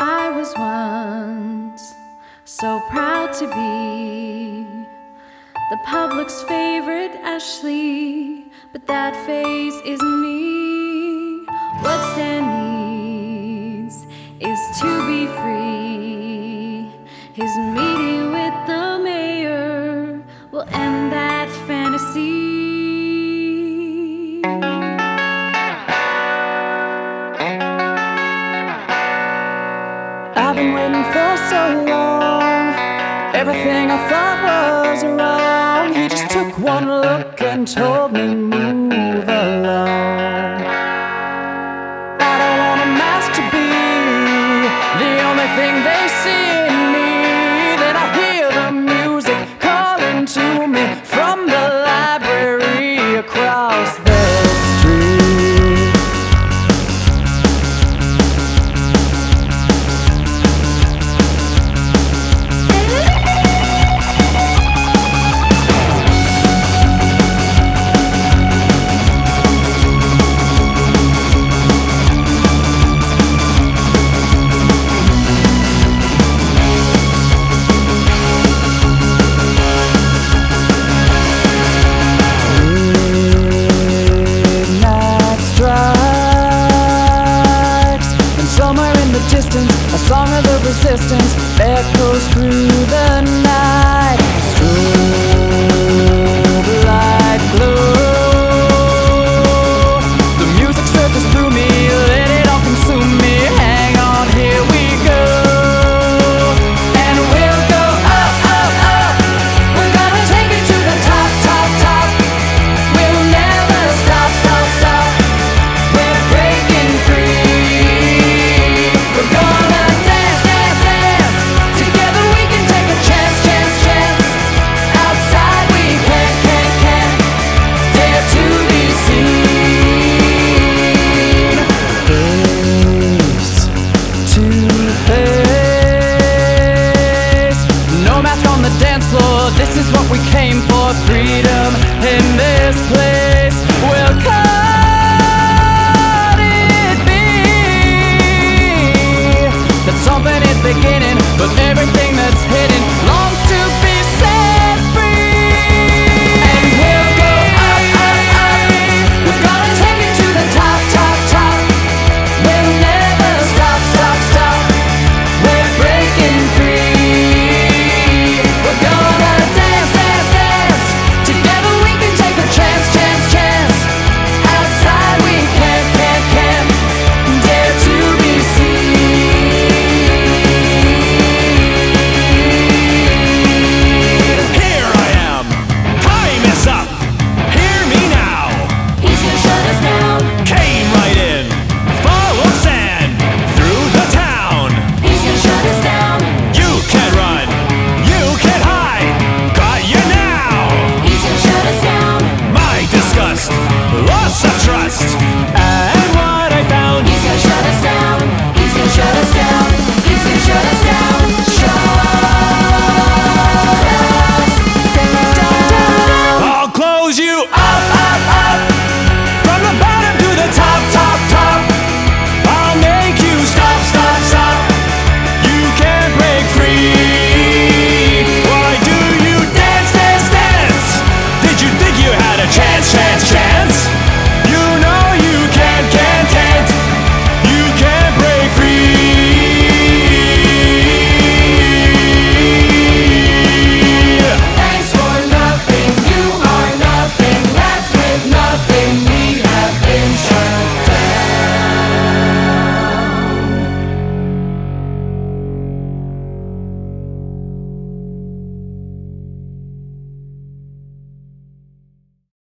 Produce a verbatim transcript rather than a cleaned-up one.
I was once so proud to be the public's favorite Ashley, but that phase isn't me. What Stan needs is to be free. His meeting with the mayor will end that fantasy. I've been waiting for so long. Everything I thought was wrong, he just took one look and told me move along. I don't want a mask to be the only thing they see in me. Then I hear the music calling to me from the library across the street. A song of the resistance echoes through the night. Strobe light glow. The music surges through me, let it all consume me. Hang on, here we go. And we'll go up, up, up. We're gonna take it to the top, top, top. We'll never stop, stop, stop. We're breaking free. We're gonna dance, dance, dance. Together we can take a chance, chance, chance. Outside we can't, can't, can't dare to be seen. Face to face. No mask on the dance floor. This is what we came for. Freedom in this place.